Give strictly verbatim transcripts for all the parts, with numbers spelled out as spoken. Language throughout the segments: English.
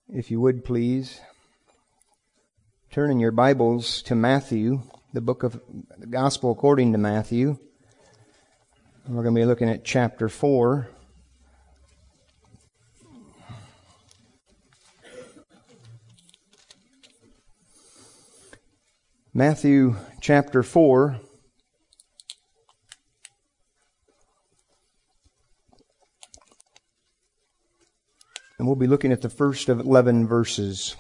If you would please, turn in your Bibles to Matthew, the book of the Gospel according to Matthew. We're going to be looking at chapter four. Matthew chapter four. And we'll be looking at the first of eleven verses.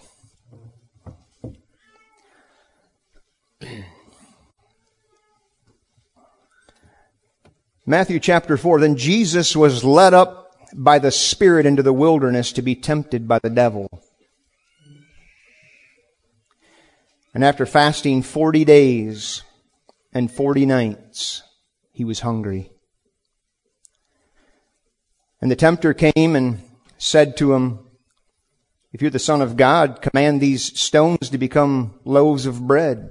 Matthew chapter four. Then Jesus was led up by the Spirit into the wilderness to be tempted by the devil. And after fasting forty days and forty nights, he was hungry. And the tempter came and said to him, "If you're the Son of God, command these stones to become loaves of bread."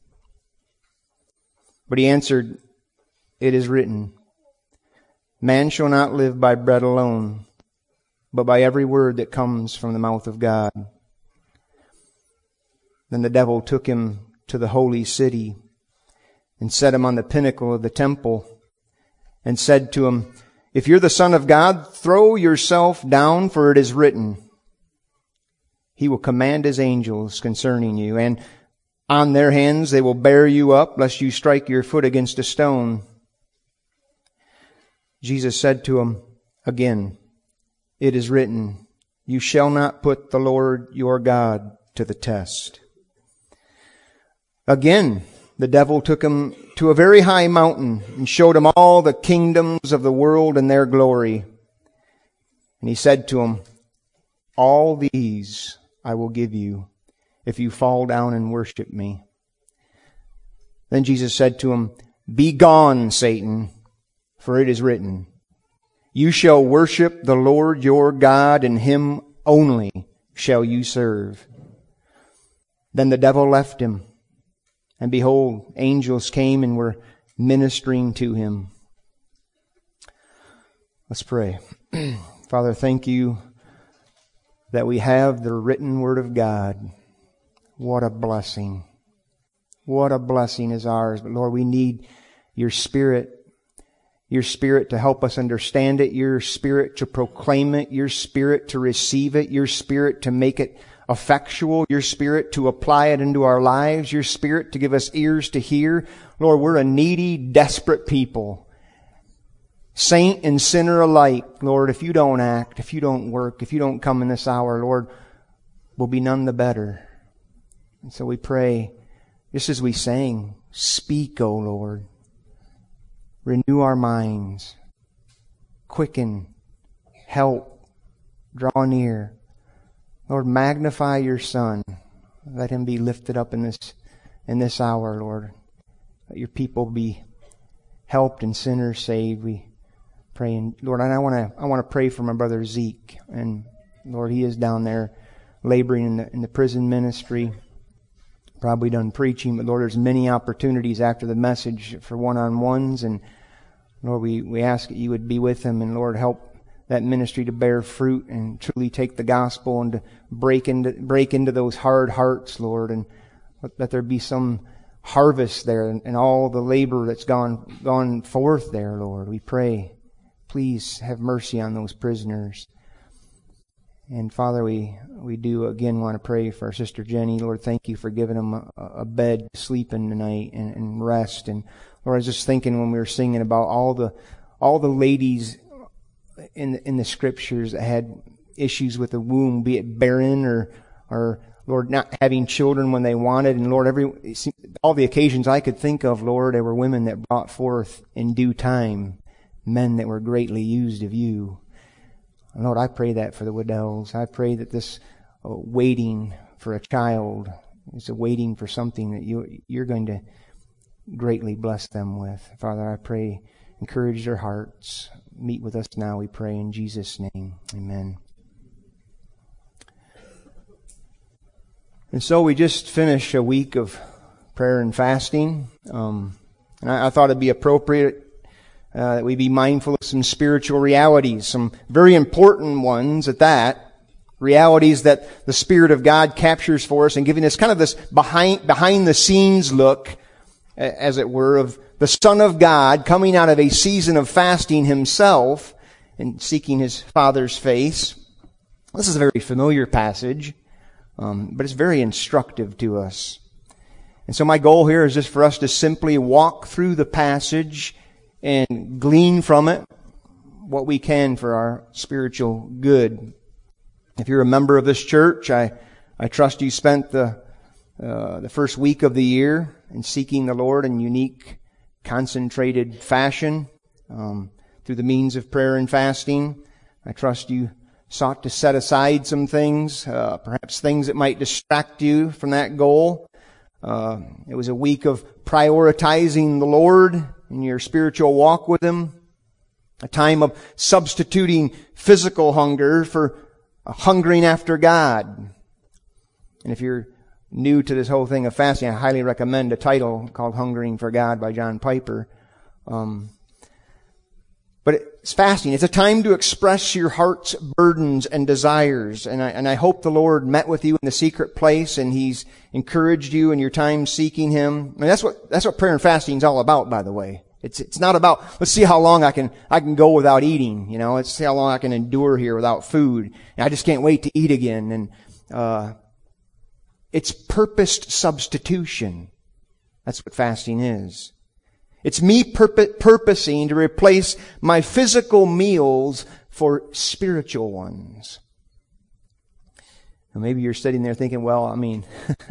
But he answered, "It is written, man shall not live by bread alone, but by every word that comes from the mouth of God." Then the devil took him to the holy city and set him on the pinnacle of the temple and said to him, "If you're the Son of God, throw yourself down, for it is written, He will command His angels concerning you, and on their hands they will bear you up, lest you strike your foot against a stone." Jesus said to him again, "It is written, you shall not put the Lord your God to the test." Again, the devil took him to a very high mountain and showed him all the kingdoms of the world and their glory. And he said to him, "All these I will give you if you fall down and worship me." Then Jesus said to him, "Be gone, Satan, for it is written, you shall worship the Lord your God, and Him only shall you serve." Then the devil left him. And behold, angels came and were ministering to him. Let's pray. Father, thank you that we have the written Word of God. What a blessing. What a blessing is ours. But Lord, we need your Spirit. Your Spirit to help us understand it. Your Spirit to proclaim it. Your Spirit to receive it. Your Spirit to make it effectual, your Spirit to apply it into our lives, your Spirit to give us ears to hear. Lord, we're a needy, desperate people. Saint and sinner alike. Lord, if you don't act, if you don't work, if you don't come in this hour, Lord, we'll be none the better. And so we pray, just as we sang, speak, O Lord. Renew our minds. Quicken. Help. Draw near. Lord, magnify your Son. Let Him be lifted up in this in this hour, Lord. Let your people be helped and sinners saved. We pray, and Lord, and I want to I want to pray for my brother Zeke, and Lord, he is down there laboring in the in the prison ministry, probably done preaching, but Lord, there's many opportunities after the message for one-on-ones, and Lord, we we ask that you would be with him, and Lord, help that ministry to bear fruit and truly take the gospel and to break into break into those hard hearts, Lord, and let, let there be some harvest there and, and all the labor that's gone gone forth there, Lord. We pray, please have mercy on those prisoners. And Father, we we do again want to pray for our sister Jenny. Lord, thank you for giving them a, a bed to sleep in tonight and, and rest. And Lord, I was just thinking when we were singing about all the all the ladies in the, in the scriptures that had issues with the womb, be it barren or, or Lord, not having children when they wanted. And Lord, every all the occasions I could think of, Lord, there were women that brought forth in due time men that were greatly used of you. And Lord, I pray that for the Widdells. I pray that this uh, waiting for a child is a waiting for something that you, you're going to greatly bless them with. Father, I pray, encourage their hearts. Meet with us now, we pray in Jesus' name. Amen. And so we just finished a week of prayer and fasting. Um, and I, I thought it'd be appropriate uh, that we be mindful of some spiritual realities, some very important ones at that, realities that the Spirit of God captures for us and giving us kind of this behind, behind the scenes look, as it were, of the Son of God coming out of a season of fasting himself and seeking his Father's face. This is a very familiar passage, um, but it's very instructive to us. And so my goal here is just for us to simply walk through the passage and glean from it what we can for our spiritual good. If you're a member of this church, I, I trust you spent the, uh, the first week of the year in seeking the Lord in unique, concentrated fashion, um, through the means of prayer and fasting. I trust you sought to set aside some things, uh, perhaps things that might distract you from that goal. Uh, it was a week of prioritizing the Lord in your spiritual walk with Him. A time of substituting physical hunger for hungering after God. And if you're new to this whole thing of fasting, I highly recommend a title called Hungering for God by John Piper. Um, but it's fasting. It's a time to express your heart's burdens and desires. And I, and I hope the Lord met with you in the secret place and He's encouraged you in your time seeking Him. I mean, that's what, that's what prayer and fasting is all about, by the way. It's, it's not about, let's see how long I can, I can go without eating, you know, let's see how long I can endure here without food. And I just can't wait to eat again. And, uh, it's purposed substitution. That's what fasting is. It's me purpo- purposing to replace my physical meals for spiritual ones. Now maybe you're sitting there thinking, well, I mean,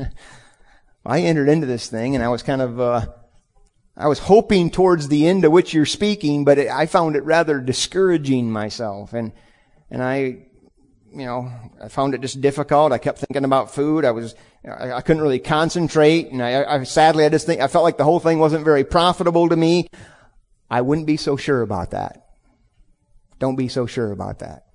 I entered into this thing and I was kind of, uh, I was hoping towards the end of which you're speaking, but it, I found it rather discouraging myself. And, and I, you know, I found it just difficult. I kept thinking about food. I was, I, I couldn't really concentrate. And I, I, sadly, I just think, I felt like the whole thing wasn't very profitable to me. I wouldn't be so sure about that. Don't be so sure about that.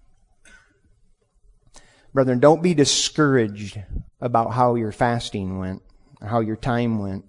Brethren, don't be discouraged about how your fasting went, or how your time went.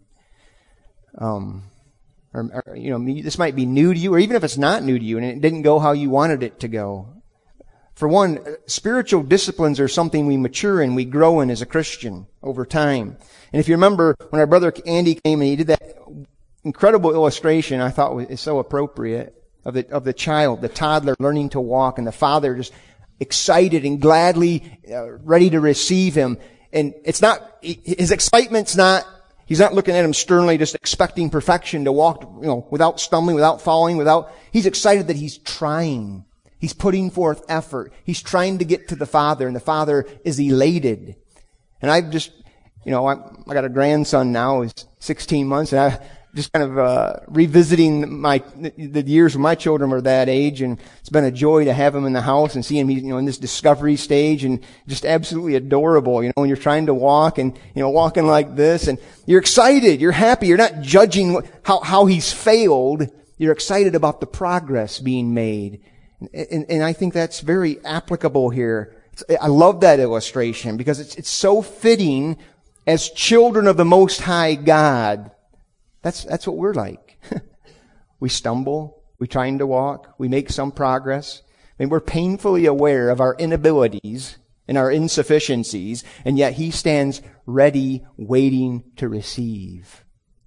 Um, Or, or, you know, this might be new to you, or even if it's not new to you and it didn't go how you wanted it to go. For one, spiritual disciplines are something we mature in, we grow in as a Christian over time. And if you remember, when our brother Andy came and he did that incredible illustration I thought was so appropriate of the, of the child, the toddler learning to walk, and the father just excited and gladly uh, ready to receive him. And it's not, his excitement's not, he's not looking at him sternly, just expecting perfection to walk, you know, without stumbling, without falling, without, he's excited that he's trying. He's putting forth effort. He's trying to get to the Father, and the Father is elated. And I've just, you know, I, I got a grandson now, he's sixteen months, and I just kind of, uh, revisiting my, the years when my children were that age, and it's been a joy to have him in the house and see him, you know, in this discovery stage, and just absolutely adorable, you know, when you're trying to walk and, you know, walking like this, and you're excited, you're happy, you're not judging what, how, how he's failed, you're excited about the progress being made. And, and, and I think that's very applicable here. I love that illustration because it's, it's so fitting as children of the Most High God. That's, that's what we're like. We stumble. We're trying to walk. We make some progress. I mean, we're painfully aware of our inabilities and our insufficiencies, and yet He stands ready, waiting to receive.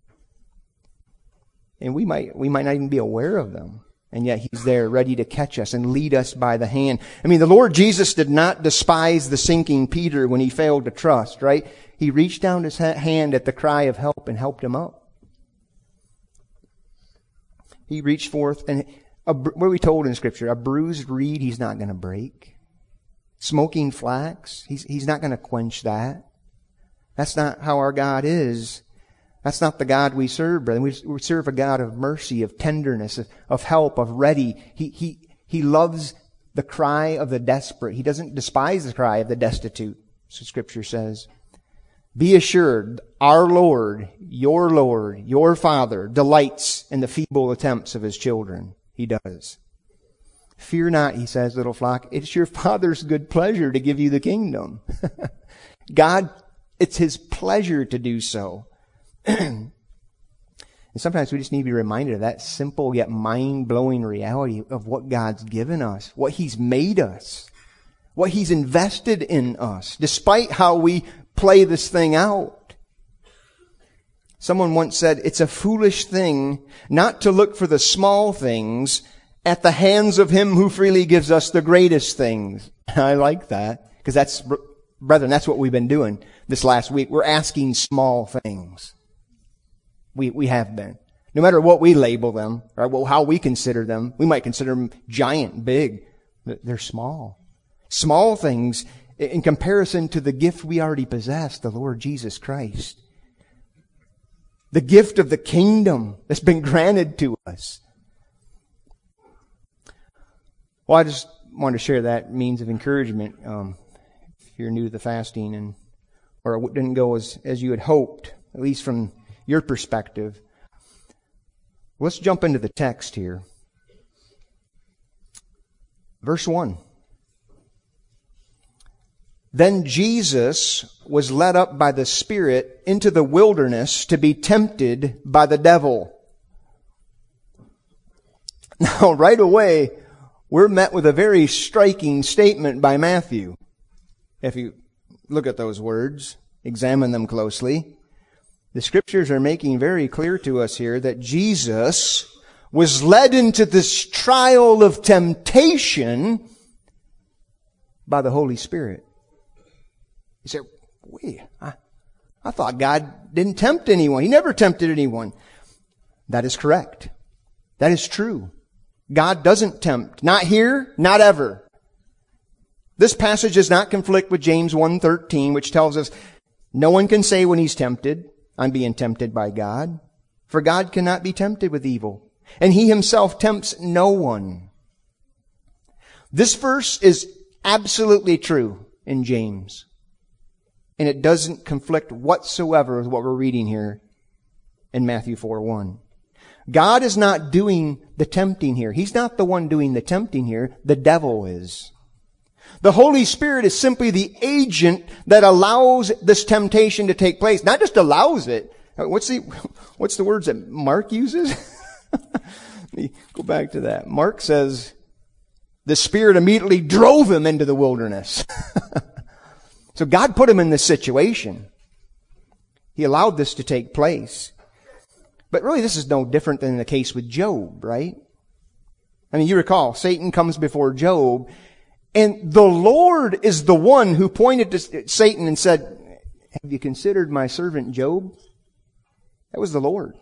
And we might, we might not even be aware of them. And yet He's there ready to catch us and lead us by the hand. I mean, the Lord Jesus did not despise the sinking Peter when he failed to trust, right? He reached down His hand at the cry of help and helped him up. He reached forth and, a, what are we told in Scripture? A bruised reed He's not going to break. Smoking flax, He's, he's not going to quench that. That's not how our God is. That's not the God we serve, brother. We, we serve a God of mercy, of tenderness, of, of help, of ready. He, he, he loves the cry of the desperate. He doesn't despise the cry of the destitute, so Scripture says. Be assured, our Lord, your Lord, your Father, delights in the feeble attempts of His children. He does. Fear not, He says, little flock. It's your Father's good pleasure to give you the kingdom. God, it's His pleasure to do so. And sometimes we just need to be reminded of that simple yet mind-blowing reality of what God's given us, what He's made us. what He's invested in us, despite how we play this thing out. Someone once said, it's a foolish thing not to look for the small things at the hands of Him who freely gives us the greatest things. I like that, because that's, brethren, that's what we've been doing this last week. We're asking small things. We, we have been. No matter what we label them, or well, how we consider them, we might consider them giant, big. They're small. Small things in comparison to the gift we already possess, the Lord Jesus Christ. The gift of the kingdom that's been granted to us. Well, I just wanted to share that means of encouragement. Um, if you're new to the fasting and or it didn't go as, as you had hoped, at least from your perspective. Let's jump into the text here. Verse one. Then Jesus was led up by the Spirit into the wilderness to be tempted by the devil. Now, right away, we're met with a very striking statement by Matthew. If you look at those words, examine them closely, the Scriptures are making very clear to us here that Jesus was led into this trial of temptation by the Holy Spirit. You say, wait, I, I thought God didn't tempt anyone. He never tempted anyone. That is correct. That is true. God doesn't tempt. Not here, not ever. This passage does not conflict with James one thirteen, which tells us no one can say when he's tempted, I'm being tempted by God. For God cannot be tempted with evil, and He Himself tempts no one. This verse is absolutely true in James. And it doesn't conflict whatsoever with what we're reading here in Matthew four one. God is not doing the tempting here. He's not the one doing the tempting here. The devil is. The Holy Spirit is simply the agent that allows this temptation to take place. Not just allows it. What's the, what's the words that Mark uses? Let me go back to that. Mark says, the Spirit immediately drove him into the wilderness. So God put him in this situation. He allowed this to take place. But really this is no different than the case with Job, right? I mean, you recall, Satan comes before Job, and the Lord is the one who pointed to Satan and said, have you considered my servant Job? That was the Lord.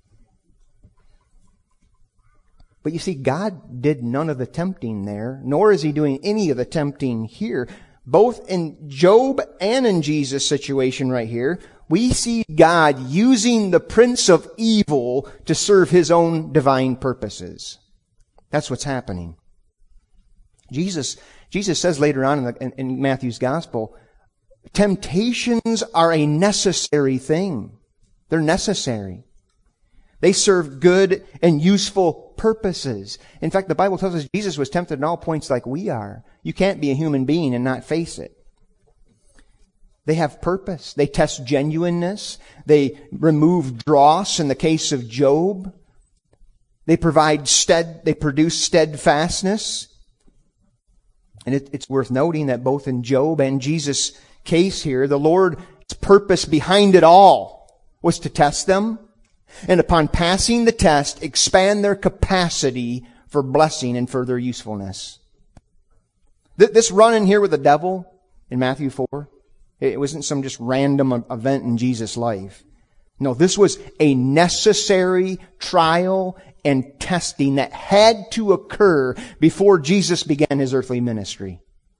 But you see, God did none of the tempting there, nor is He doing any of the tempting here. Both in Job and in Jesus' situation right here, we see God using the prince of evil to serve His own divine purposes. That's what's happening. Jesus, Jesus says later on in, the, in, in Matthew's gospel, temptations are a necessary thing. They're necessary. They serve good and useful purposes. In fact, the Bible tells us Jesus was tempted in all points like we are. You can't be a human being and not face it. They have purpose. They test genuineness. They remove dross in the case of Job. They provide stead, they produce steadfastness. And it, it's worth noting that both in Job and Jesus' case here, the Lord's purpose behind it all was to test them, and upon passing the test, expand their capacity for blessing and further usefulness. This run-in here with the devil in Matthew four, it wasn't some just random event in Jesus' life. No, this was a necessary trial and testing that had to occur before Jesus began His earthly ministry.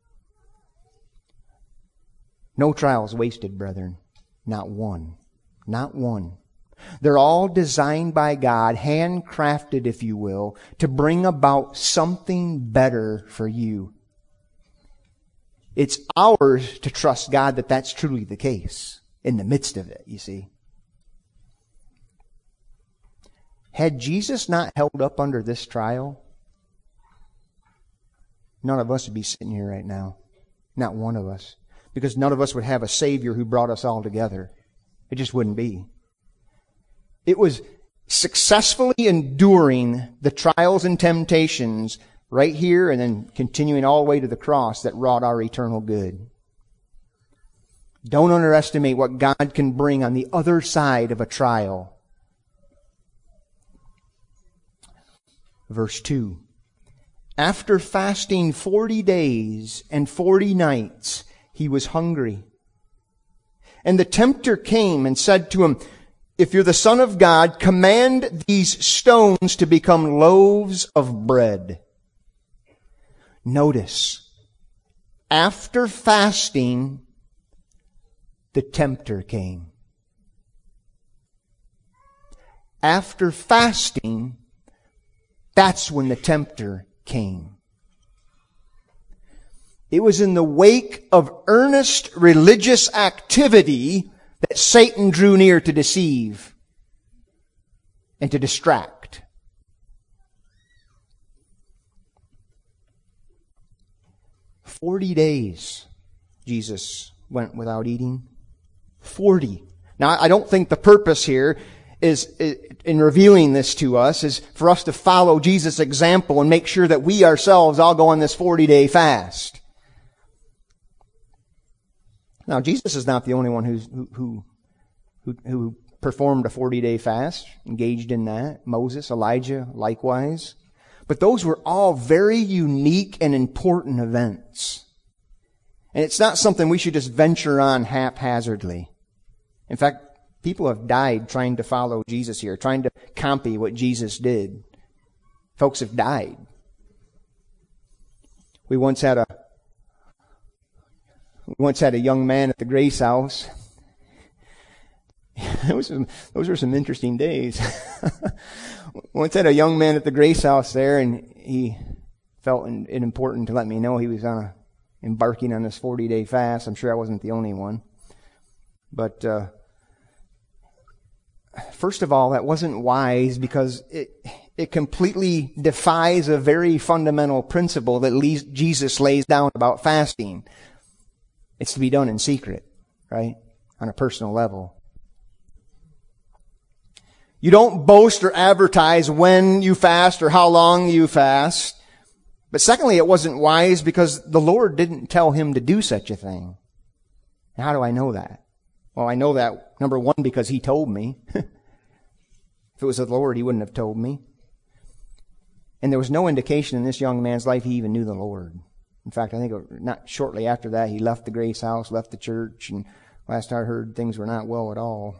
No trial is wasted, brethren. Not one. Not one. They're all designed by God, handcrafted, if you will, to bring about something better for you. It's ours to trust God that that's truly the case in the midst of it, you see. Had Jesus not held up under this trial, none of us would be sitting here right now. Not one of us. Because none of us would have a Savior who brought us all together. It just wouldn't be. It was successfully enduring the trials and temptations right here and then continuing all the way to the cross that wrought our eternal good. Don't underestimate what God can bring on the other side of a trial. Verse two. After fasting forty days and forty nights, he was hungry. And the tempter came and said to him, "If you're the Son of God, command these stones to become loaves of bread." Notice, after fasting, the tempter came. After fasting, that's when the tempter came. It was in the wake of earnest religious activity that Satan drew near to deceive and to distract. Forty days Jesus went without eating. Forty. Now, I don't think the purpose here is, in revealing this to us, is for us to follow Jesus' example and make sure that we ourselves all go on this forty-day fast. Now, Jesus is not the only one who's, who, who, who, who performed a forty-day fast, engaged in that. Moses, Elijah, likewise. But those were all very unique and important events. And it's not something we should just venture on haphazardly. In fact, people have died trying to follow Jesus here, trying to copy what Jesus did. Folks have died. We once had a we once had a young man at the Grace House. Those were some, those were some interesting days. Once had a young man at the Grace House there, and he felt it important to let me know he was on a, embarking on this forty-day fast. I'm sure I wasn't the only one. But uh, first of all, that wasn't wise because it it completely defies a very fundamental principle that Jesus lays down about fasting. It's to be done in secret, right? On a personal level. You don't boast or advertise when you fast or how long you fast. But secondly, it wasn't wise because the Lord didn't tell him to do such a thing. And how do I know that? Well, I know that, number one, because he told me. If it was the Lord, he wouldn't have told me. And there was no indication in this young man's life he even knew the Lord. In fact, I think not shortly after that, he left the Grace House, left the church, and last I heard, things were not well at all.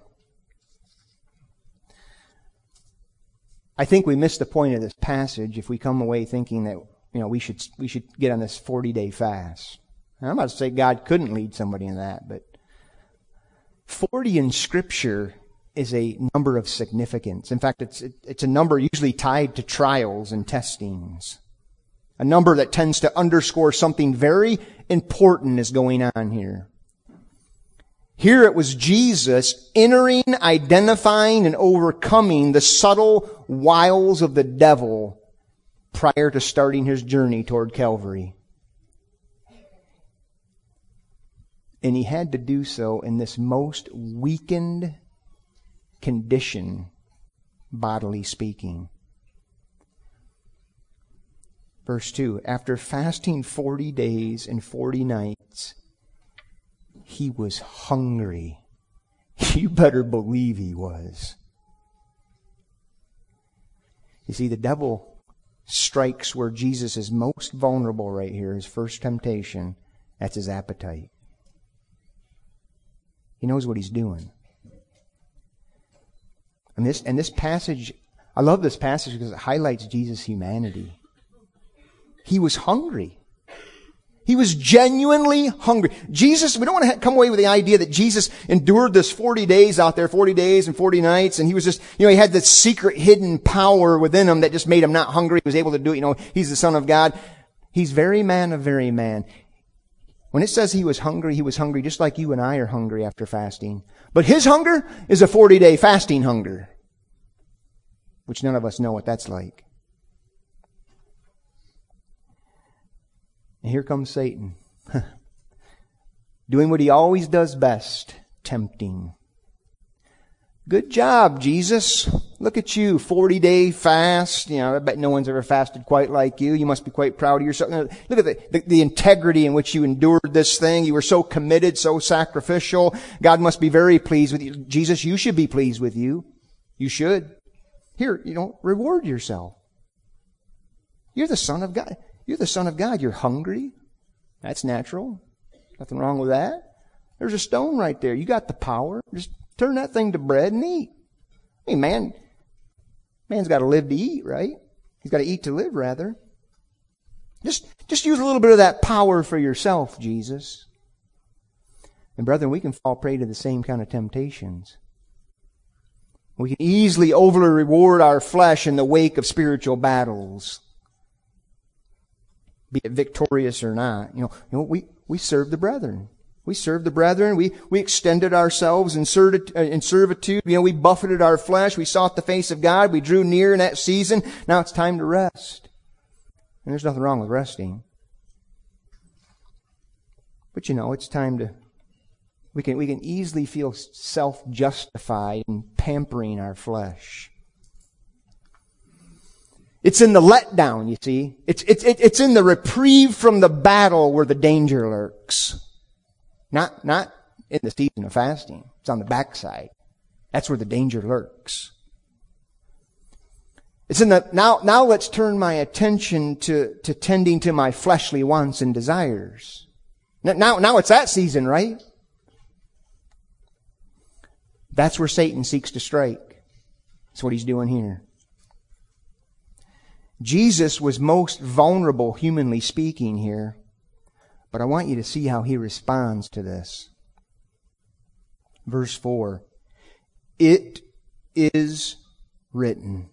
I think we miss the point of this passage if we come away thinking that, you know, we should we should get on this forty-day fast. And I'm not to say God couldn't lead somebody in that, but forty in Scripture is a number of significance. In fact, it's it, it's a number usually tied to trials and testings. A number that tends to underscore something very important is going on here. Here it was Jesus entering, identifying, and overcoming the subtle wiles of the devil prior to starting his journey toward Calvary. And he had to do so in this most weakened condition, bodily speaking. Verse two, after fasting forty days and forty nights, he was hungry. You better believe he was. You see, the devil strikes where Jesus is most vulnerable right here, his first temptation. That's his appetite. He knows what he's doing. And this, and this passage, I love this passage because it highlights Jesus' humanity. He was hungry. He was genuinely hungry. Jesus, we don't want to come away with the idea that Jesus endured this forty days out there, forty days and forty nights, and he was just, you know, he had this secret hidden power within him that just made him not hungry. He was able to do it, you know, he's the Son of God. He's very man of very man. When it says he was hungry, he was hungry just like you and I are hungry after fasting. But his hunger is a forty-day fasting hunger, which none of us know what that's like. And here comes Satan, doing what he always does best, tempting. Good job, Jesus. Look at you, forty-day fast. You know, I bet no one's ever fasted quite like you. You must be quite proud of yourself. Look at the, the, the integrity in which you endured this thing. You were so committed, so sacrificial. God must be very pleased with you. Jesus, you should be pleased with you. You should. Here, you know, reward yourself. You're the Son of God. You're the Son of God. You're hungry. That's natural. Nothing wrong with that. There's a stone right there. You got the power. Just turn that thing to bread and eat. I mean, man, man's got to live to eat, right? He's got to eat to live, rather. Just, just use a little bit of that power for yourself, Jesus. And brethren, we can fall prey to the same kind of temptations. We can easily overly reward our flesh in the wake of spiritual battles, be it victorious or not. You know, you know we, we serve the brethren. We served the brethren. We, we extended ourselves in servitude. You know, we buffeted our flesh. We sought the face of God. We drew near in that season. Now it's time to rest. And there's nothing wrong with resting. But you know, it's time to, we can, we can easily feel self-justified in pampering our flesh. It's in the letdown, you see. It's, it's, it's in the reprieve from the battle where the danger lurks. Not, not in the season of fasting. It's on the backside. That's where the danger lurks. It's in the, now, now let's turn my attention to, to tending to my fleshly wants and desires. Now, now it's that season, right? That's where Satan seeks to strike. That's what he's doing here. Jesus was most vulnerable, humanly speaking, here. But I want you to see how he responds to this. Verse four. It is written.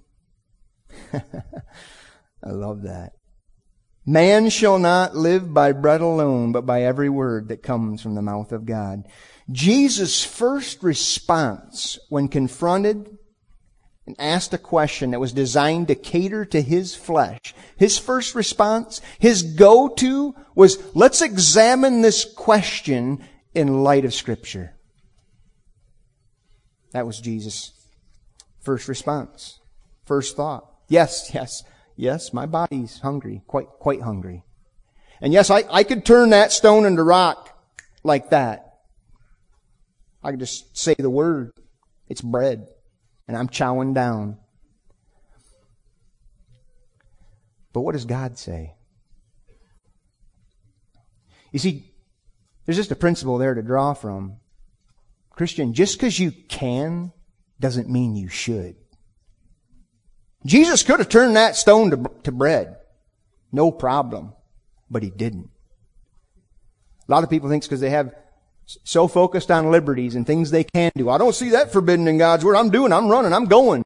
I love that. Man shall not live by bread alone, but by every word that comes from the mouth of God. Jesus' first response when confronted and asked a question that was designed to cater to his flesh. His first response, his go-to was, let's examine this question in light of Scripture. That was Jesus' first response, first thought. Yes, yes, yes, my body's hungry, quite, quite hungry. And yes, I, I could turn that stone into rock like that. I could just say the word. It's bread. And I'm chowing down. But what does God say? You see, there's just a principle there to draw from. Christian, just because you can doesn't mean you should. Jesus could have turned that stone to, to bread. No problem. But He didn't. A lot of people think it's because they have so focused on liberties and things they can do. I don't see that forbidden in God's Word. I'm doing, I'm running, I'm going.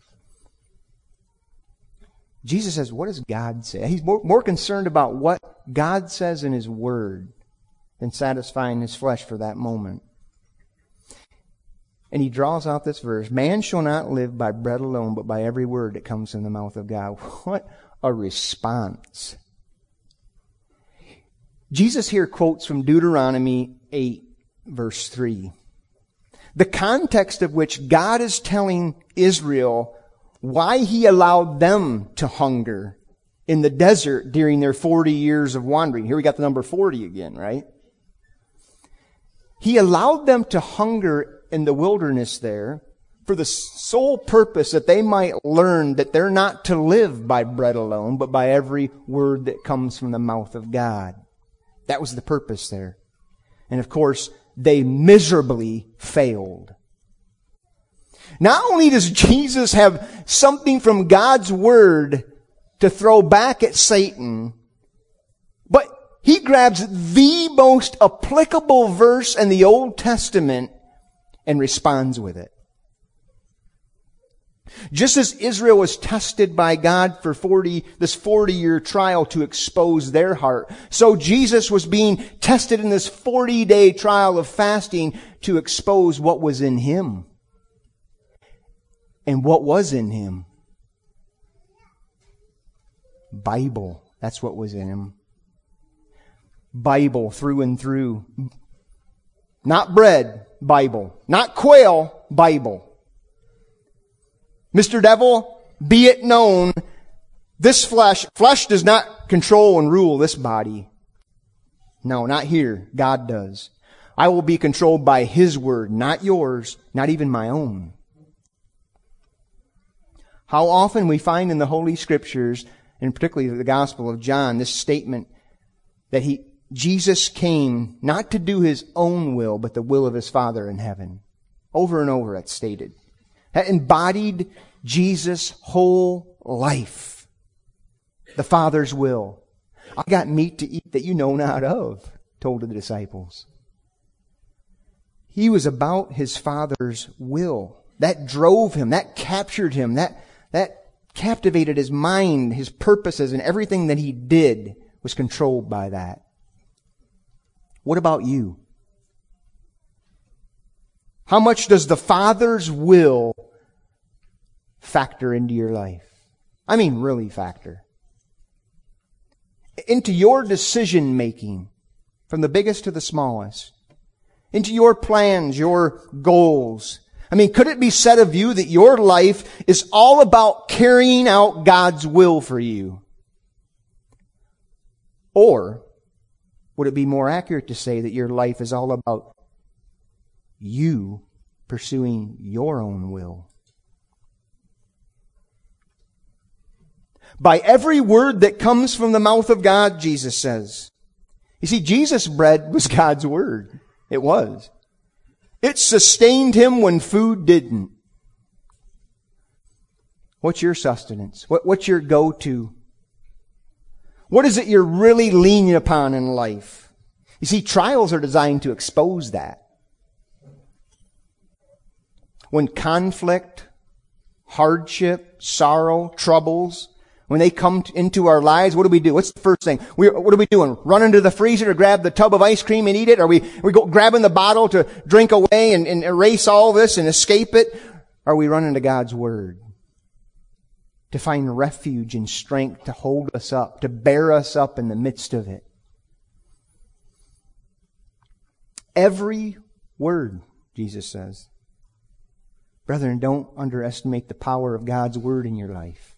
Jesus says, what does God say? He's more, more concerned about what God says in His Word than satisfying His flesh for that moment. And He draws out this verse, man shall not live by bread alone, but by every word that comes from the mouth of God. What a response. Jesus here quotes from Deuteronomy eight. Verse three. The context of which God is telling Israel why He allowed them to hunger in the desert during their forty years of wandering. Here we got the number forty again, right? He allowed them to hunger in the wilderness there for the sole purpose that they might learn that they're not to live by bread alone, but by every word that comes from the mouth of God. That was the purpose there. And of course, they miserably failed. Not only does Jesus have something from God's Word to throw back at Satan, but He grabs the most applicable verse in the Old Testament and responds with it. Just as Israel was tested by God for forty, this forty-year trial to expose their heart, so Jesus was being tested in this forty-day trial of fasting to expose what was in Him. And what was in Him? Bible. That's what was in Him. Bible through and through. Not bread, Bible. Not quail, Bible. Mister Devil, be it known, this flesh, flesh does not control and rule this body. No, not here. God does. I will be controlled by His word, not yours, not even my own. How often we find in the Holy Scriptures, and particularly the Gospel of John, this statement that he, Jesus came not to do His own will, but the will of His Father in heaven. Over and over it's stated. That embodied Jesus' whole life. The Father's will. I got meat to eat that you know not of, told the disciples. He was about His Father's will. That drove Him, that captured Him, that, that captivated His mind, His purposes, and everything that He did was controlled by that. What about you? How much does the Father's will factor into your life? I mean, really factor. Into your decision making, from the biggest to the smallest. Into your plans, your goals. I mean, could it be said of you that your life is all about carrying out God's will for you? Or would it be more accurate to say that your life is all about you pursuing your own will? By every word that comes from the mouth of God, Jesus says. You see, Jesus' bread was God's word. It was. It sustained Him when food didn't. What's your sustenance? What, what's your go-to? What is it you're really leaning upon in life? You see, trials are designed to expose that. When conflict, hardship, sorrow, troubles, when they come into our lives, what do we do? What's the first thing? We, what are we doing? Run into the freezer to grab the tub of ice cream and eat it? Are we, are we go, grabbing the bottle to drink away and, and erase all this and escape it? Or are we running to God's Word to find refuge and strength to hold us up, to bear us up in the midst of it? Every word, Jesus says. Brethren, don't underestimate the power of God's Word in your life.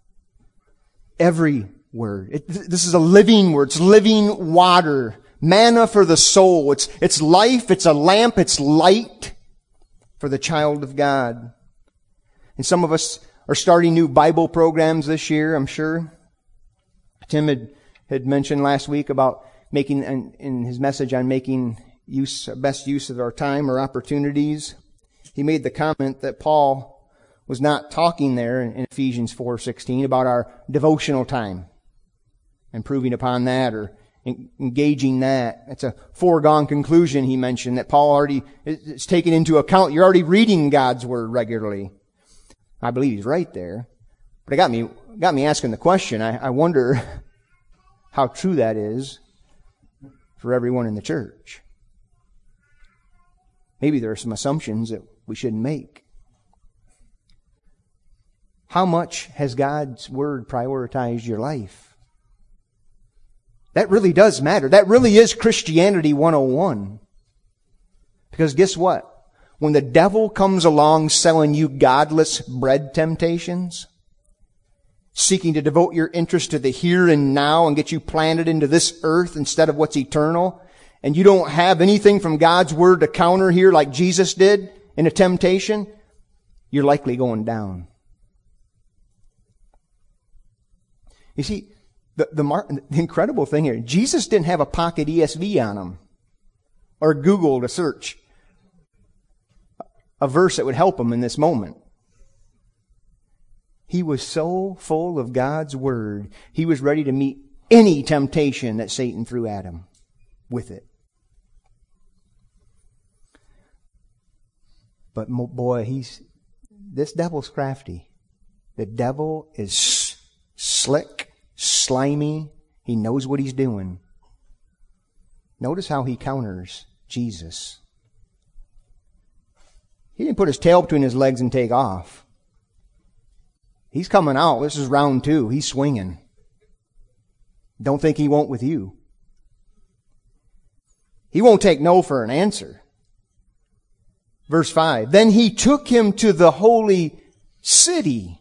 Every word. It, this is a living word. It's living water. Manna for the soul. It's, it's life. It's a lamp. It's light for the child of God. And some of us are starting new Bible programs this year, I'm sure. Tim had, had mentioned last week about making, in, in his message on making use, best use of our time or opportunities. He made the comment that Paul was not talking there in Ephesians four sixteen about our devotional time, improving upon that or engaging that. It's a foregone conclusion, he mentioned, that Paul already is taken into account. You're already reading God's Word regularly. I believe he's right there. But it got me, got me asking the question. I, I wonder how true that is for everyone in the church. Maybe there are some assumptions that we shouldn't make. How much has God's Word prioritized your life? That really does matter. That really is Christianity one oh one. Because guess what? When the devil comes along selling you godless bread temptations, seeking to devote your interest to the here and now and get you planted into this earth instead of what's eternal, and you don't have anything from God's Word to counter here like Jesus did in a temptation, you're likely going down. You see, the, the, mar- the incredible thing here, Jesus didn't have a pocket E S V on him or Google to search a verse that would help him in this moment. He was so full of God's Word, he was ready to meet any temptation that Satan threw at him with it. But boy, he's this devil's crafty. The devil is slick, slimy. He knows what he's doing. Notice how he counters Jesus. He didn't put his tail between his legs and take off. He's coming out. This is round two. He's swinging. Don't think he won't with you. He won't take no for an answer. Verse five. Then he took him to the holy city.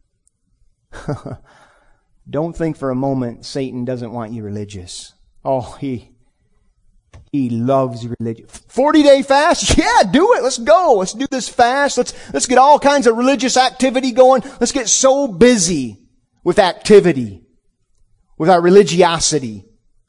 Don't think for a moment Satan doesn't want you religious. Oh, he he loves religion. forty-day fast? Yeah, do it. Let's go. Let's do this fast. Let's let's get all kinds of religious activity going. Let's get so busy with activity, with our religiosity.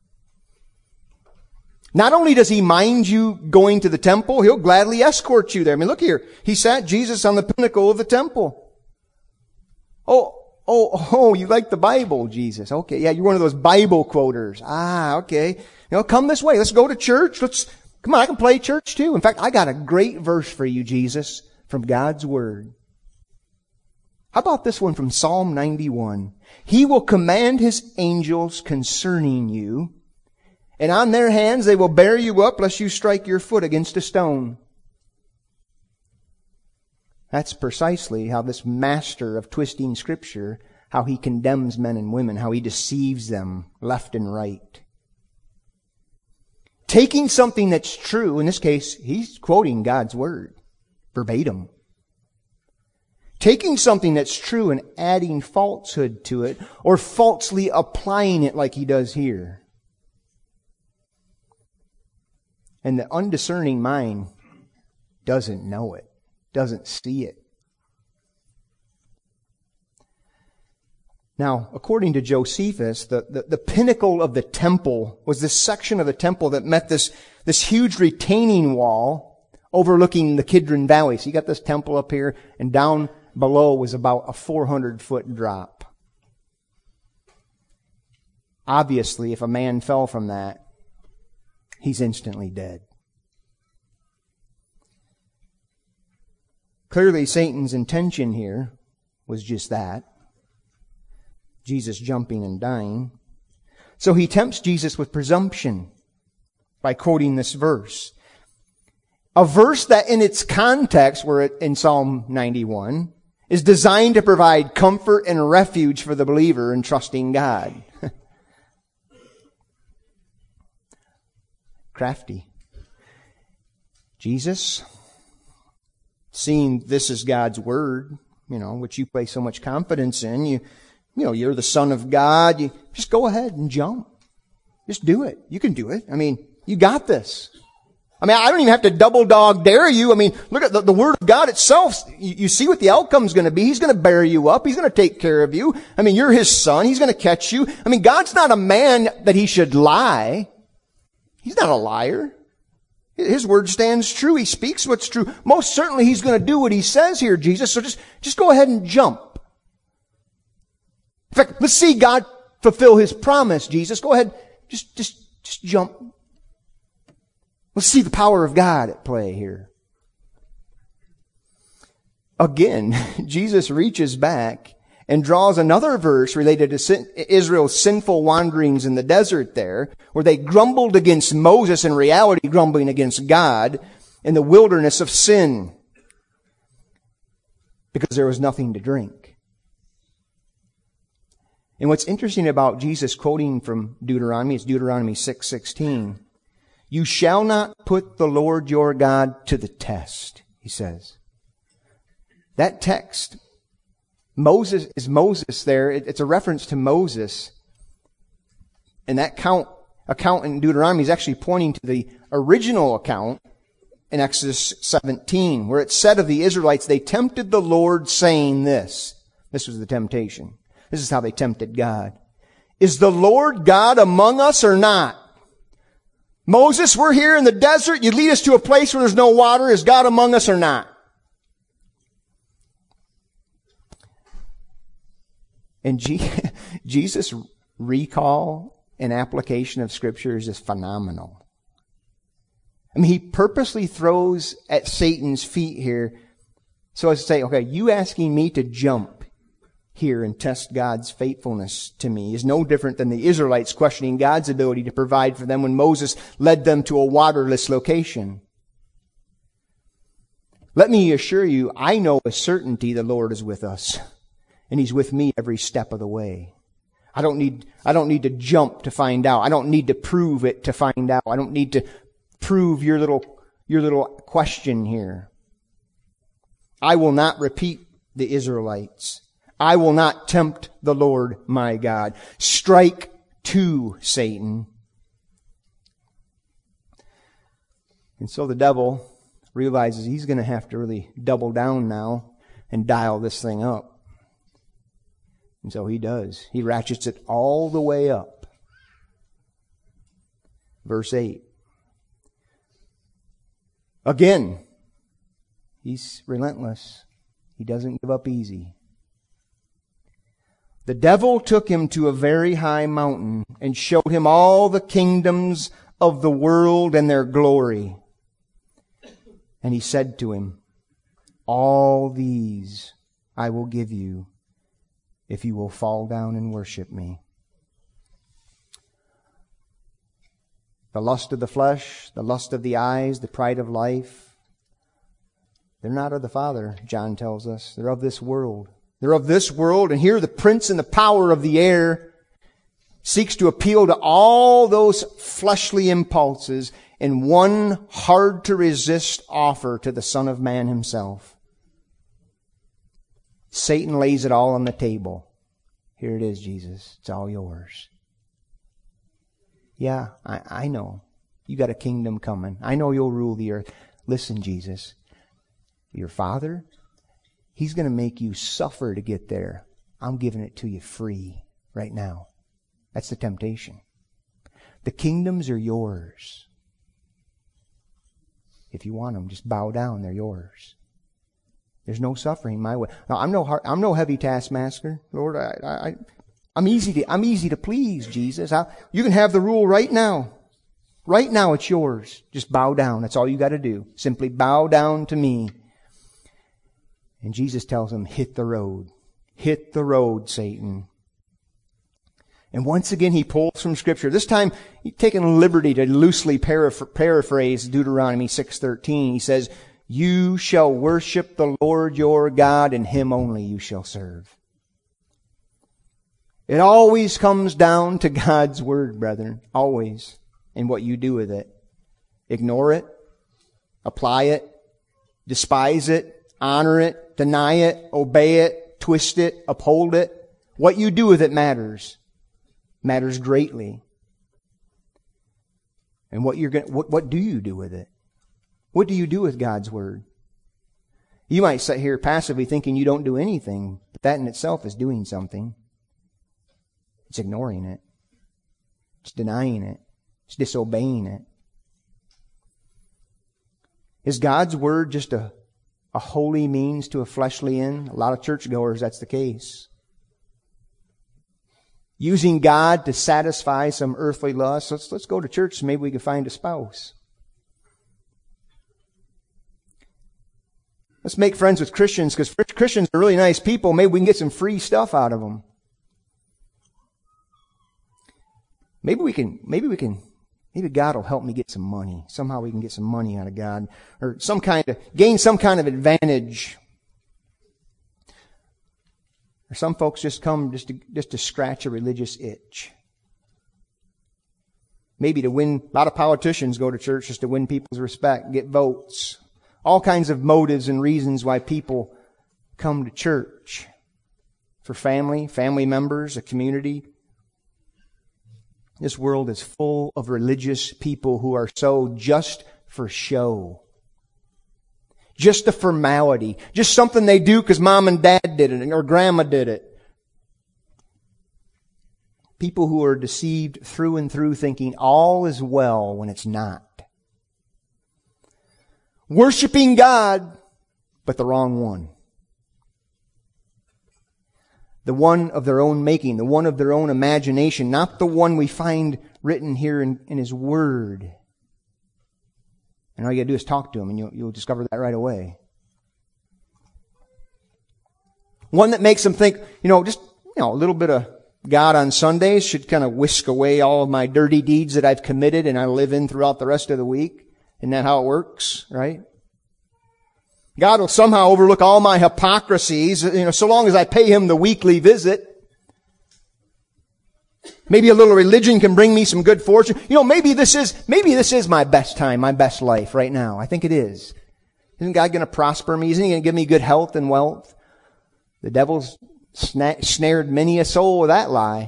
Not only does he mind you going to the temple, he'll gladly escort you there. I mean, look here. He sat Jesus on the pinnacle of the temple. Oh, oh, oh, you like the Bible, Jesus. Okay, yeah, you're one of those Bible quoters. Ah, okay. You know, come this way. Let's go to church. Let's, come on, I can play church too. In fact, I got a great verse for you, Jesus, from God's Word. How about this one from Psalm ninety-one? He will command His angels concerning you, and on their hands they will bear you up lest you strike your foot against a stone. That's precisely how this master of twisting Scripture, how he condemns men and women, how he deceives them left and right. Taking something that's true, in this case, he's quoting God's Word, verbatim. Taking something that's true and adding falsehood to it, or falsely applying it like he does here. And the undiscerning mind doesn't know it, doesn't see it. Now, according to Josephus, the, the, the pinnacle of the temple was this section of the temple that met this, this huge retaining wall overlooking the Kidron Valley. So you got this temple up here, and down below was about a four hundred foot drop. Obviously, if a man fell from that, he's instantly dead. Clearly, Satan's intention here was just that. Jesus jumping and dying. So he tempts Jesus with presumption by quoting this verse. A verse that in its context, where it in Psalm ninety-one, is designed to provide comfort and refuge for the believer in trusting God. Crafty. Jesus, seeing this is God's Word, you know, which you place so much confidence in, you You know, you're the Son of God. You just go ahead and jump. Just do it. You can do it. I mean, you got this. I mean, I don't even have to double dog dare you. I mean, look at the, the Word of God itself. You, you see what the outcome's going to be. He's going to bear you up. He's going to take care of you. I mean, you're His son. He's going to catch you. I mean, God's not a man that He should lie. He's not a liar. His Word stands true. He speaks what's true. Most certainly He's going to do what He says here, Jesus. So just, just go ahead and jump. In fact, let's see God fulfill His promise, Jesus. Go ahead. Just, just, just jump. Let's see the power of God at play here. Again, Jesus reaches back and draws another verse related to sin, Israel's sinful wanderings in the desert there, where they grumbled against Moses, in reality grumbling against God, in the wilderness of sin, because there was nothing to drink. And what's interesting about Jesus quoting from Deuteronomy, it's Deuteronomy six sixteen. You shall not put the Lord your God to the test, he says. That text, Moses is Moses there. It's a reference to Moses. And that count, account in Deuteronomy is actually pointing to the original account in Exodus seventeen, where it said of the Israelites, they tempted the Lord saying this. This was the temptation. This is how they tempted God. Is the Lord God among us or not? Moses, we're here in the desert. You lead us to a place where there's no water. Is God among us or not? And G- Jesus' recall and application of Scripture is just phenomenal. I mean, he purposely throws at Satan's feet here so as to say, okay, you asking me to jump here and test God's faithfulness to me is no different than the Israelites questioning God's ability to provide for them when Moses led them to a waterless location. Let me assure you, I know with certainty the Lord is with us, and He's with me every step of the way. I don't need, I don't need to jump to find out. I don't need to prove it to find out. I don't need to prove your little, your little question here. I will not repeat the Israelites. I will not tempt the Lord my God. Strike two, Satan. And so the devil realizes he's going to have to really double down now and dial this thing up. And so he does. He ratchets it all the way up. Verse eight. Again, he's relentless. He doesn't give up easy. The devil took him to a very high mountain and showed him all the kingdoms of the world and their glory. And he said to him, all these I will give you if you will fall down and worship me. The lust of the flesh, the lust of the eyes, the pride of life, they're not of the Father, John tells us. They're of this world. They're of this world, and here the prince and the power of the air seeks to appeal to all those fleshly impulses in one hard-to-resist offer to the Son of Man himself. Satan lays it all on the table. Here it is, Jesus. It's all yours. Yeah, I, I know. You got a kingdom coming. I know you'll rule the earth. Listen, Jesus. Your Father, He's going to make you suffer to get there. I'm giving it to you free right now. That's the temptation. The kingdoms are yours. If you want them, just bow down. They're yours. There's no suffering my way. Now, I'm no hard, I'm no heavy taskmaster, Lord. I, I, I'm easy to I'm easy to please, Jesus. I, you can have the rule right now. Right now, it's yours. Just bow down. That's all you got to do. Simply bow down to me. And Jesus tells him, hit the road. Hit the road, Satan. And once again, he pulls from Scripture. This time, he's taken liberty to loosely paraphr- paraphrase Deuteronomy six thirteen. He says, you shall worship the Lord your God, and Him only you shall serve. It always comes down to God's Word, brethren. Always. And what you do with it. Ignore it. Apply it. Despise it. Honor it. Deny it. Obey it. Twist it. Uphold it. What you do with it matters. Matters greatly. And what you're going, what, what do you do with it? What do you do with God's Word? You might sit here passively thinking you don't do anything, but that in itself is doing something. It's ignoring it. It's denying it. It's disobeying it. Is God's Word just a, a holy means to a fleshly end? A lot of churchgoers, that's the case. Using God to satisfy some earthly lust. Let's, let's go to church so maybe we can find a spouse. Let's make friends with Christians because Christians are really nice people. Maybe we can get some free stuff out of them. Maybe we can, maybe we can, maybe God will help me get some money. Somehow we can get some money out of God or some kind of, gain some kind of advantage. Or some folks just come just to, just to scratch a religious itch. Maybe to win, a lot of politicians go to church just to win people's respect, get votes. All kinds of motives and reasons why people come to church. For family, family members, a community. This world is full of religious people who are so just for show. Just a formality. Just something they do because mom and dad did it or grandma did it. People who are deceived through and through thinking all is well when it's not. Worshipping God, but the wrong one. The one of their own making, the one of their own imagination, not the one we find written here in, in His Word. And all you gotta do is talk to Him and you'll, you'll discover that right away. One that makes them think, you know, just, you know, a little bit of God on Sundays should kind of whisk away all of my dirty deeds that I've committed and I live in throughout the rest of the week. Isn't that how it works, right? God will somehow overlook all my hypocrisies, you know, so long as I pay Him the weekly visit. Maybe a little religion can bring me some good fortune. You know, maybe this is, maybe this is my best time, my best life right now. I think it is. Isn't God going to prosper me? Isn't He going to give me good health and wealth? The devil's sna- snared many a soul with that lie.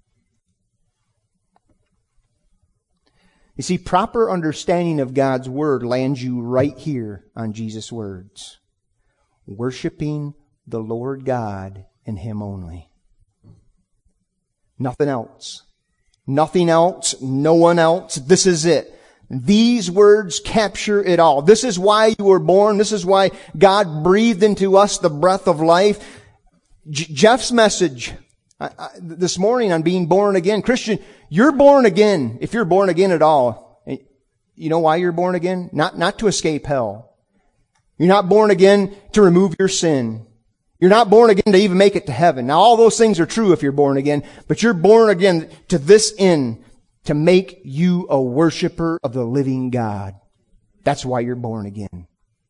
You see, proper understanding of God's Word lands you right here on Jesus' words. Worshiping the Lord God and Him only. Nothing else. Nothing else. No one else. This is it. These words capture it all. This is why you were born. This is why God breathed into us the breath of life. J- Jeff's message I, I, this morning on being born again. Christian, you're born again, if you're born again at all. You know why you're born again? Not, not to escape hell. You're not born again to remove your sin. You're not born again to even make it to heaven. Now all those things are true if you're born again, but you're born again to this end, to make you a worshiper of the living God. That's why you're born again.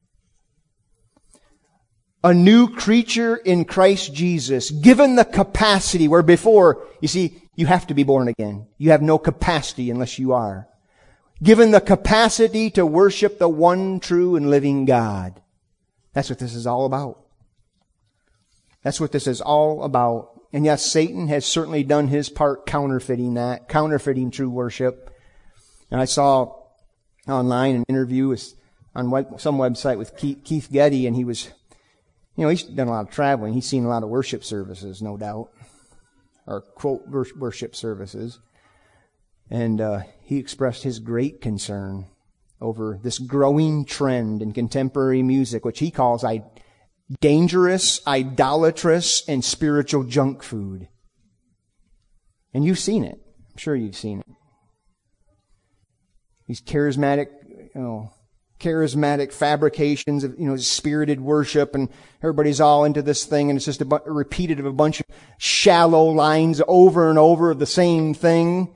A new creature in Christ Jesus, given the capacity where before, you see, you have to be born again. You have no capacity unless you are. Given the capacity to worship the one true and living God. That's what this is all about. That's what this is all about. And yes, Satan has certainly done his part counterfeiting that, counterfeiting true worship. And I saw online an interview with, on web, some website with Keith, Keith Getty, and he was, you know, he's done a lot of traveling. He's seen a lot of worship services, no doubt, or quote worship services. And uh, he expressed his great concern over this growing trend in contemporary music, which he calls I, dangerous, idolatrous, and spiritual junk food. And you've seen it. I'm sure you've seen it. These charismatic, you know, charismatic fabrications of, you know, spirited worship, and everybody's all into this thing, and it's just a, bu- repeated of a bunch of shallow lines over and over of the same thing.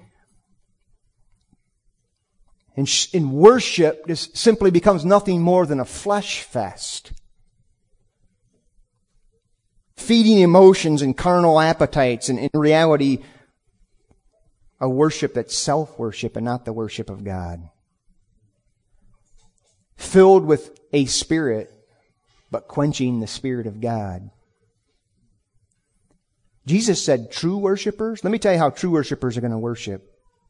And, sh- and worship just simply becomes nothing more than a flesh fest. Feeding emotions and carnal appetites, and in reality, a worship that's self-worship and not the worship of God. Filled with a spirit, but quenching the Spirit of God. Jesus said true worshipers, let me tell you how true worshipers are going to worship.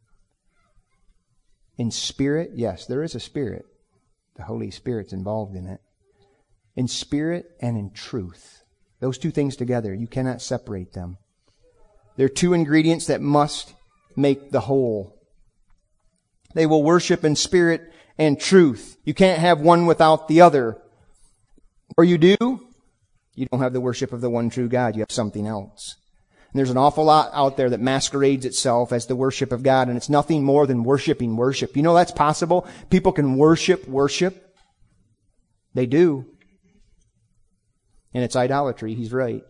In spirit, yes, there is a spirit. The Holy Spirit's involved in it. In spirit and in truth. Those two things together, you cannot separate them. They're two ingredients that must make the whole. They will worship in spirit and truth. You can't have one without the other. Or you do, you don't have the worship of the one true God. You have something else. And there's an awful lot out there that masquerades itself as the worship of God, and it's nothing more than worshiping worship. You know that's possible? People can worship worship. They do. And it's idolatry. He's right.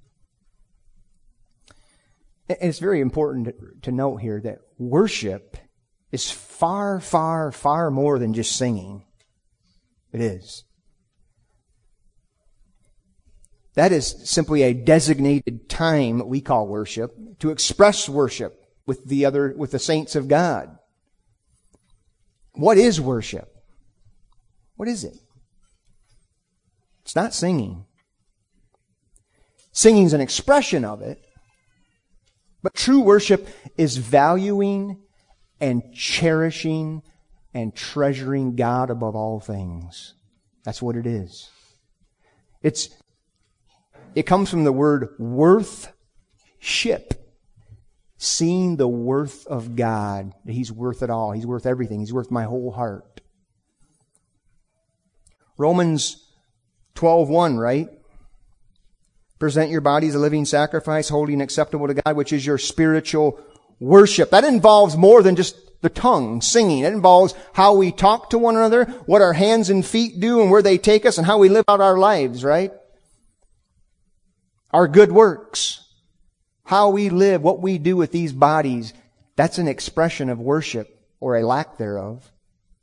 And it's very important to, to note here that worship is far, far, far more than just singing. It is. That is simply a designated time we call worship to express worship with the other, with the saints of God. What is worship? What is it? It's not singing. Singing is an expression of it. But true worship is valuing and cherishing and treasuring God above all things. That's what it is. It's, it comes from the word worth-ship. Seeing the worth of God. He's worth it all. He's worth everything. He's worth my whole heart. Romans twelve one, right? Present your bodies a living sacrifice, holy and acceptable to God, which is your spiritual worship. That involves more than just the tongue, singing. It involves how we talk to one another, what our hands and feet do, and where they take us, and how we live out our lives, right? Our good works. How we live, what we do with these bodies, that's an expression of worship, or a lack thereof.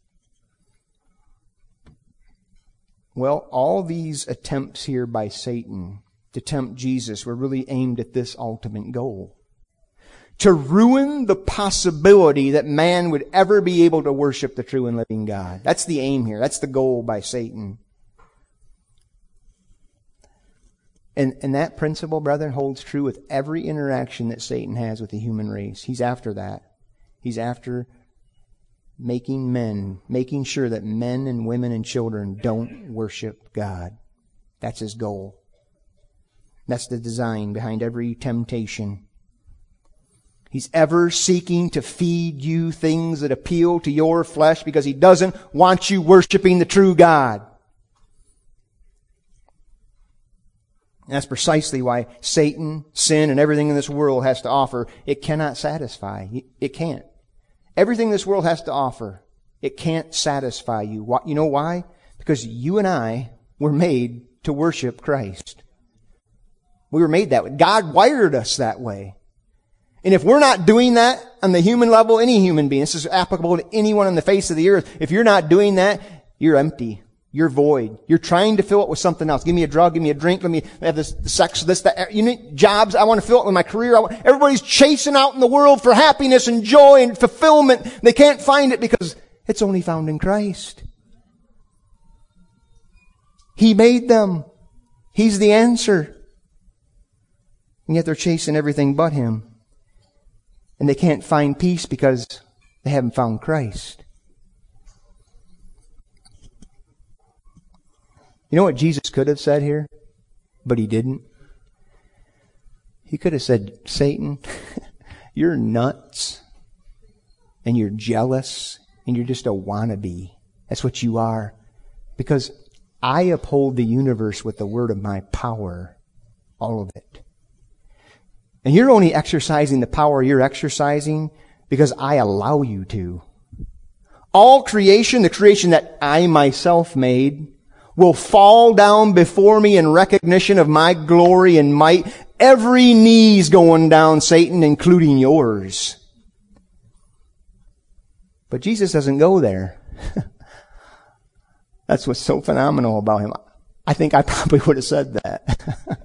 Well, all these attempts here by Satan to tempt Jesus were really aimed at this ultimate goal. To ruin the possibility that man would ever be able to worship the true and living God. That's the aim here. That's the goal by Satan. And, and that principle, brethren, holds true with every interaction that Satan has with the human race. He's after that. He's after making men, making sure that men and women and children don't worship God. That's his goal. That's the design behind every temptation. He's ever seeking to feed you things that appeal to your flesh because he doesn't want you worshiping the true God. And that's precisely why Satan, sin, and everything in this world has to offer, it cannot satisfy. It can't. Everything this world has to offer, it can't satisfy you. You know why? Because you and I were made to worship Christ. We were made that way. God wired us that way. And if we're not doing that on the human level, any human being, this is applicable to anyone on the face of the earth, if you're not doing that, you're empty. You're void. You're trying to fill it with something else. Give me a drug, give me a drink, let me have this the sex, this, that. You need jobs, I want to fill it with my career. I want, everybody's chasing out in the world for happiness and joy and fulfillment. They can't find it because it's only found in Christ. He made them. He's the answer. And yet they're chasing everything but Him. And they can't find peace because they haven't found Christ. You know what Jesus could have said here? But He didn't. He could have said, Satan, you're nuts. And you're jealous. And you're just a wannabe. That's what you are. Because I uphold the universe with the word of my power. All of it. And you're only exercising the power you're exercising because I allow you to. All creation, the creation that I myself made, will fall down before me in recognition of my glory and might. Every knee's going down, Satan, including yours. But Jesus doesn't go there. That's what's so phenomenal about Him. I think I probably would have said that.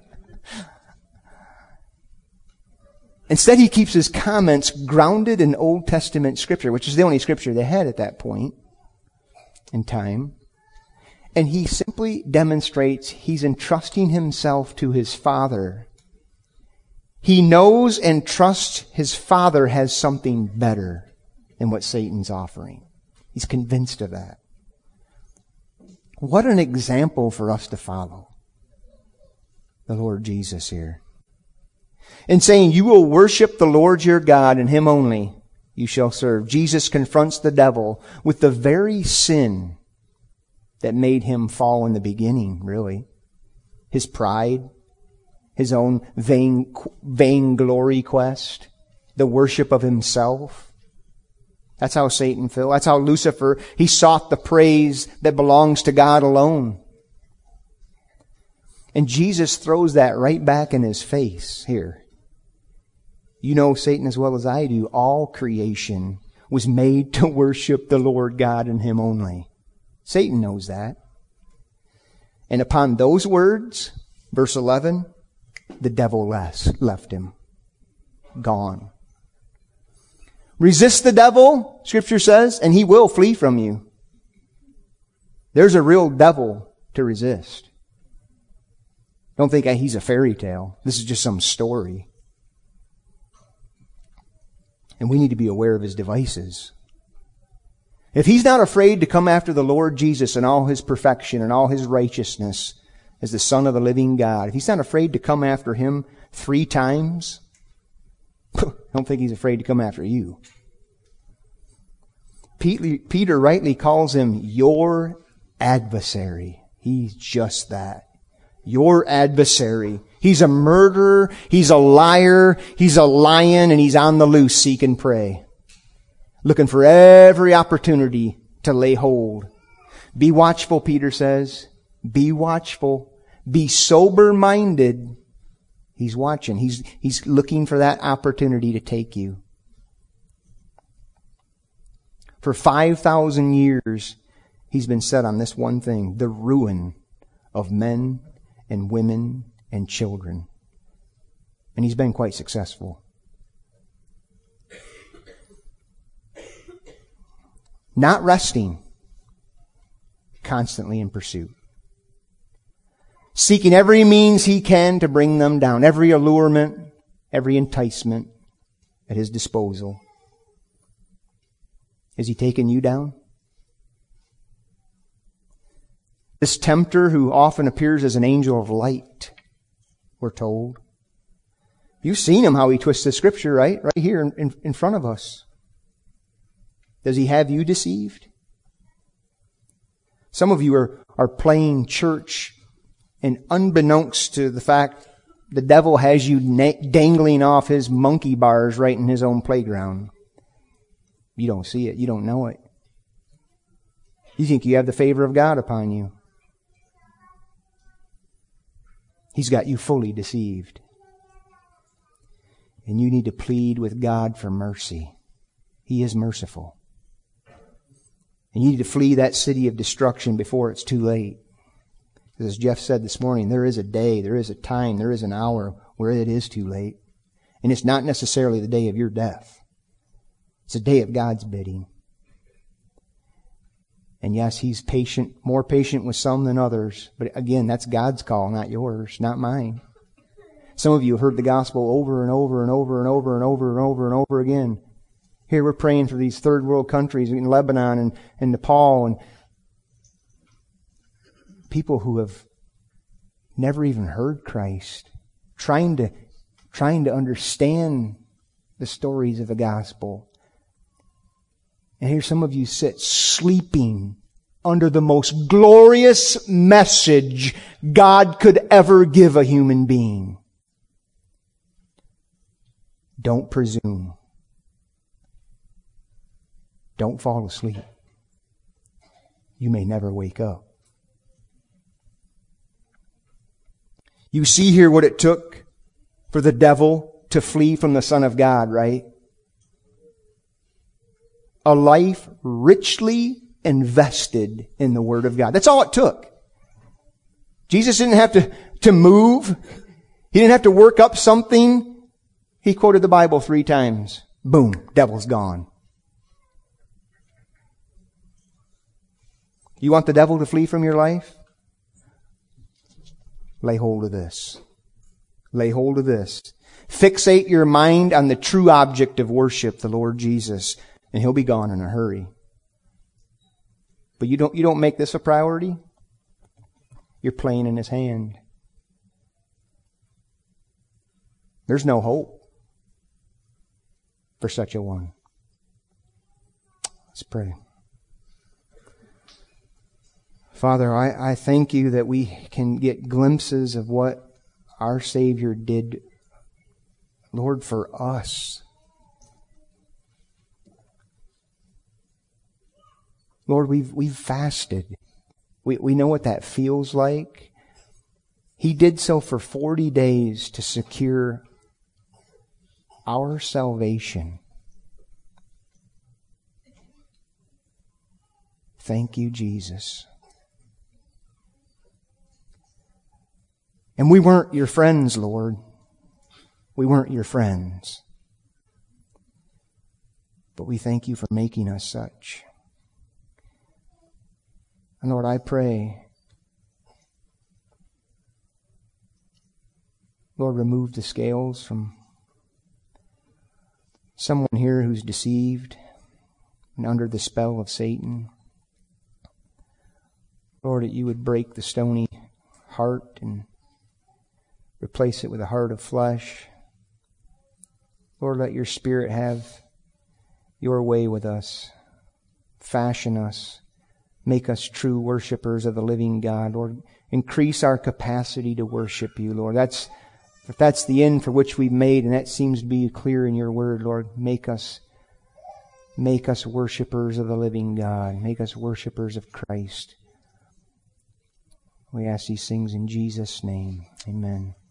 Instead, He keeps His comments grounded in Old Testament Scripture, which is the only Scripture they had at that point in time. And He simply demonstrates He's entrusting Himself to His Father. He knows and trusts His Father has something better than what Satan's offering. He's convinced of that. What an example for us to follow. The Lord Jesus here. In saying, you will worship the Lord your God and Him only you shall serve. Jesus confronts the devil with the very sin that made him fall in the beginning, really. His pride, his own vain, vainglory quest, the worship of himself. That's how Satan fell. That's how Lucifer, he sought the praise that belongs to God alone. And Jesus throws that right back in his face here. You know, Satan, as well as I do, all creation was made to worship the Lord God and Him only. Satan knows that. And upon those words, verse eleven, the devil left him. Gone. Resist the devil, Scripture says, and he will flee from you. There's a real devil to resist. Don't think he's a fairy tale. This is just some story. And we need to be aware of his devices. If he's not afraid to come after the Lord Jesus in all His perfection and all His righteousness as the Son of the living God, if he's not afraid to come after Him three times, I don't think He's afraid to come after you. Peter rightly calls Him your adversary. He's just that. Your adversary. He's a murderer. He's a liar. He's a lion, and he's on the loose seeking prey. Looking for every opportunity to lay hold. Be watchful, Peter says. Be watchful. Be sober-minded. He's watching. He's, he's looking for that opportunity to take you. For five thousand years, he's been set on this one thing, the ruin of men and women and children. And he's been quite successful. Not resting, constantly in pursuit. seeking every means he can to bring them down, every allurement, every enticement at his disposal. Has he taken you down? This tempter who often appears as an angel of light, we're told. You've seen him, how he twists the scripture, right? Right here in, in front of us. Does he have you deceived? Some of you are, are playing church, and unbeknownst to the fact, the devil has you na- dangling off his monkey bars right in his own playground. You don't see it. You don't know it. You think you have the favor of God upon you. He's got you fully deceived. And you need to plead with God for mercy. He is merciful. And you need to flee that city of destruction before it's too late. Because as Jeff said this morning, there is a day, there is a time, there is an hour where it is too late. And it's not necessarily the day of your death. It's a day of God's bidding. And yes, He's patient, more patient with some than others. But again, that's God's call, not yours, not mine. Some of you have heard the gospel over and over and over and over and over and over and over again. Here we're praying for these third world countries in Lebanon and, and Nepal and people who have never even heard Christ, trying to, trying to understand the stories of the gospel. And here some of you sit sleeping under the most glorious message God could ever give a human being. Don't presume. Don't fall asleep. You may never wake up. You see here what it took for the devil to flee from the Son of God, right? A life richly invested in the Word of God. That's all it took. Jesus didn't have to, to move. He didn't have to work up something. He quoted the Bible three times. Boom, devil's gone. You want the devil to flee from your life? Lay hold of this. Lay hold of this. Fixate your mind on the true object of worship, the Lord Jesus, and He'll be gone in a hurry. But you don't, you don't make this a priority, you're playing in His hand. There's no hope for such a one. Let's pray. Father, I, I thank You that we can get glimpses of what our Savior did, Lord, for us. Lord, we've we've fasted. We we know what that feels like. He did so for forty days to secure our salvation. Thank You, Jesus. And we weren't Your friends, Lord. We weren't Your friends. But we thank You for making us such. And Lord, I pray, Lord, remove the scales from someone here who's deceived and under the spell of Satan. Lord, that You would break the stony heart and replace it with a heart of flesh. Lord, let Your Spirit have Your way with us. Fashion us. Make us true worshipers of the living God. Lord, increase our capacity to worship You, Lord. That's, if that's the end for which we've made, and that seems to be clear in Your Word, Lord, make us, make us worshipers of the living God. Make us worshipers of Christ. We ask these things in Jesus' name. Amen.